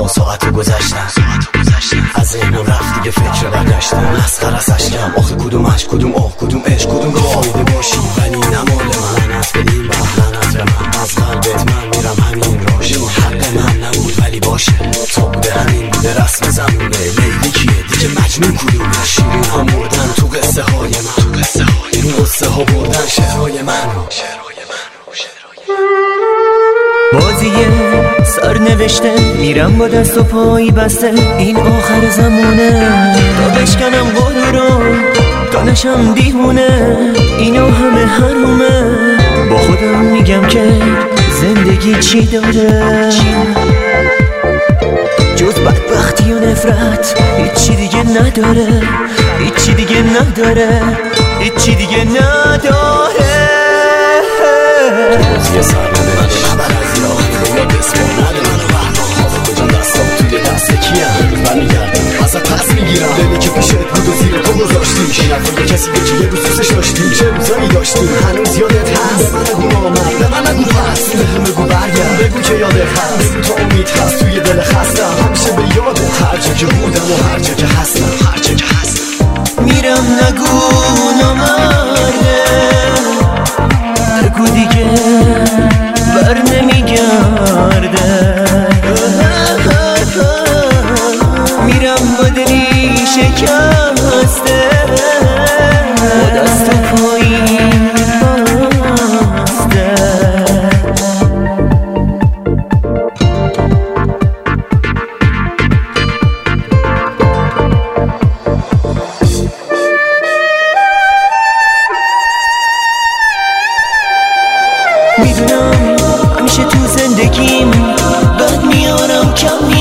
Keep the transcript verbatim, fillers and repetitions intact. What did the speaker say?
ساعتو گذشتن از ذهنم رفت دیگه فکر برگشتن مسخره از اشکم آخه کدوم عشق کدوم آه کدوم عشق کدوم گفت فایده باشی ولی نمال من لعنت بدیم لعنت به من از قلبت من میرم همین راشه حق من نبود ولی باشه تا بوده همین بوده رسم زمونه لیلی کیه دیگه مجنون کدومه شیرین ها مردن تو قصه های من تو قصه های این قصه ها بردن شعرهای من رو شعرهای من رو شعرهای بازیه سر نوشته میرم با دست و پایی بسته این آخر زمونه تا بشکنم قول رو تا نشم دیوونه اینو همه حرومه با خودم میگم که زندگی چی داره جز بدبختی و نفرت هیچی دیگه نداره هیچی دیگه نداره هیچی دیگه نداره یه سر نده منو نبر از یاد یا بسپار نده منو بحران خواه کجا دستم توی دست کیم برمیگردم ازت پس میگیرم دلی که پیشت بود و زیر تو گذاشتی این حرفا کسی که یه روز دوستش داشتی چه روزایی داشتی هنوز یادت هست به من نگو نامرد به من نگو پس به هم بگو برگرد بگو که یادت هست بگو تا امید هست توی دل خستم همیشه به یادت هر جا که بودم و هر جا که هستم هر جا که هستم میرم نگو نامرده بگو دیگه بر نمیگرده میرم با دلی شکسته با دست و پایی بسته میدونم همیشه تو زندگیم بد میارم کم